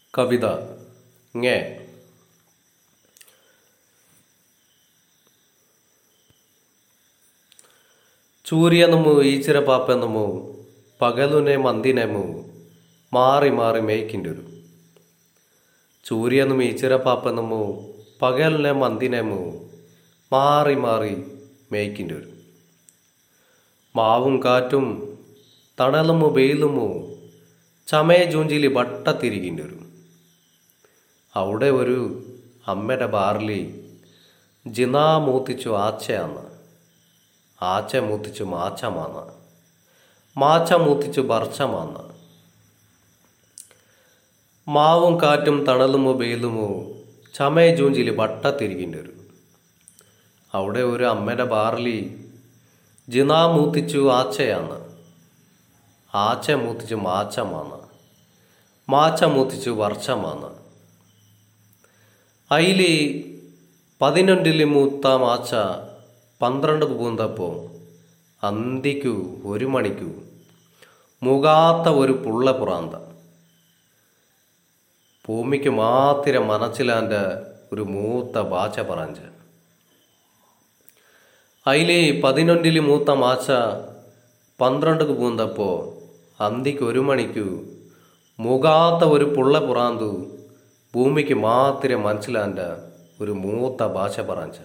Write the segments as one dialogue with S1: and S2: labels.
S1: കവിത ങേ. చూరియనము ఈచిర పాపెనము పగలునే మందినము മാറി മാറി മേയ്ക്കിൻ്റൊരു. സൂര്യനും ഈച്ചിര പാപ്പനമു പകലിനെ മന്ദിനമു മാറി മാറി മേയ്ക്കിൻ്റൊരു. മാവും കാറ്റും തണലുമു വെയിലുമു ചമയ ജൂഞ്ചിലി വട്ടത്തിരിക്കിൻ്റൊരു. അവിടെ ഒരു അമ്മയുടെ ബാർലി ജിനാ മൂത്തിച്ചു ആച്ചയാന്ന്, ആച്ച മൂത്തിച്ചു മാച്ചമാന്ന്, മാച്ച മൂത്തിച്ചു ബർച്ചമാന്ന്. മാവും കാറ്റും തണലുമോ വെയിലുമോ ചമയ ജൂഞ്ചിലി വട്ടത്തിരിക്കിൻ്റൊരു. അവിടെ ഒരു അമ്മയുടെ ബാർലി ജിനാ മൂത്തിച്ചു ആച്ചയാന്ന്, ആച്ച മൂത്തിച്ചു മാച്ചമാന്ന്, മാച്ച മൂത്തിച്ചു വർച്ചമാന്ന്. അയിലി 11 മൂത്ത മാച്ച 12 പൂന്തപ്പോൾ അന്തിക്കു 1 മണിക്കു മുകാത്ത ഒരു പുള്ള പുറാന്ത. ഭൂമിക്ക് മാത്തിര മനച്ചിലാൻ്റെ ഒരു മൂത്ത ബാച്ച പറഞ്ച്. അയിലി 11 മൂത്ത മാച്ച 12 പൂന്തപ്പോൾ അന്തിക്ക് 1 മണിക്കു മുകാത്ത ഒരു പുള്ള പുറാന്തു ഭൂമിക്ക് മാത്തിര മനസ്സിലാൻ്റെ ഒരു മൂത്ത ഭാഷ പറഞ്ച്.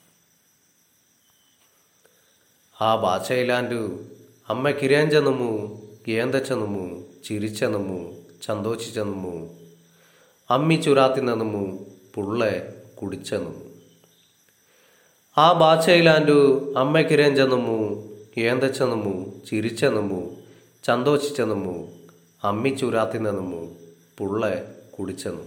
S1: ആ ഭാഷയിലാൻഡു അമ്മ കിരഞ്ചെന്നുമു ഏന്തച്ചെന്നുമു ചിരിച്ചെന്നുമു സന്തോഷിച്ചെന്നുമു അമ്മി ചുരാത്തിനെന്നുമു പുള്ളെ കുടിച്ചെന്നുമു. ആ ഭാഷയിലാൻഡു അമ്മ കിരഞ്ചെന്നുമു ഏന്തച്ചെന്നുമു ചിരിച്ചെന്നുമു സന്തോഷിച്ചെന്നുമു അമ്മി ചുരാത്തിനെന്നുമു പുള്ളെ കുടിച്ചെന്നു.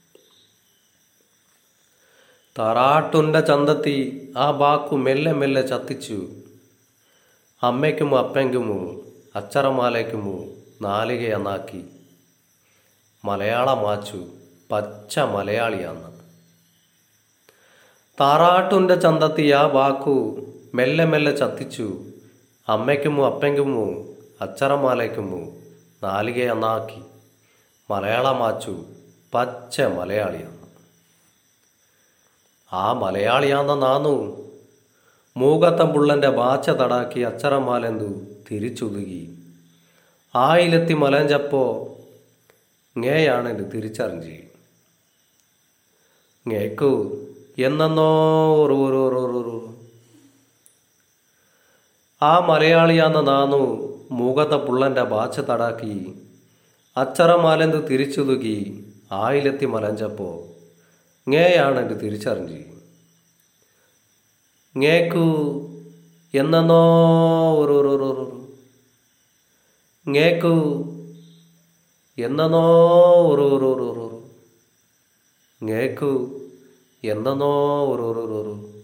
S1: താറാട്ടുൻ്റെ ചന്തത്തി ആ ബാക്കു മെല്ലെ മെല്ലെ ചത്തിച്ചു. അമ്മയ്ക്കുമോ അപ്പയ്ക്കുമോ അച്ചറമാലയ്ക്കുമോ നാലികയെന്നാക്കി. മലയാളമാച്ചു പച്ച മലയാളിയാന്ന്. താറാട്ടുൻ്റെ ചന്തത്തി ആ ബാക്കു മെല്ലെ മെല്ലെ ചത്തിച്ചു. അമ്മയ്ക്കുമോ അപ്പയ്ക്കുമോ അച്ചറമാലയ്ക്കുമോ നാലികയെന്നാക്കി. മലയാളമാച്ചു പച്ച മലയാളിയാന്ന്. ആ മലയാളിയാന്ന നാന്നു മൂകത്തമ്പുള്ളൻ്റെ ബാച്ച തടാക്കി അച്ചറമാലെന്തു തിരിച്ചുതുകി. ആയിലെത്തി മലഞ്ചപ്പോ ങ്ങേയാണെന്ന് തിരിച്ചറിഞ്ഞ്. ങ്ങേക്കു എന്നോ ആ മലയാളിയാന്ന നാന്നു മൂകത്തമ്പുള്ളൻ്റെ ബാച്ച തടാക്കി അച്ചറമാലെന്തു തിരിച്ചുതുകി. ആയിലെത്തി മലഞ്ചപ്പോ ങ്ങേയാണെന്ന് തിരിച്ചറിഞ്ഞ്. ങ്ങേക്കു എന്നോ ങ്ങേക്കു എന്നോ ങ്ങേക്കു എന്നോ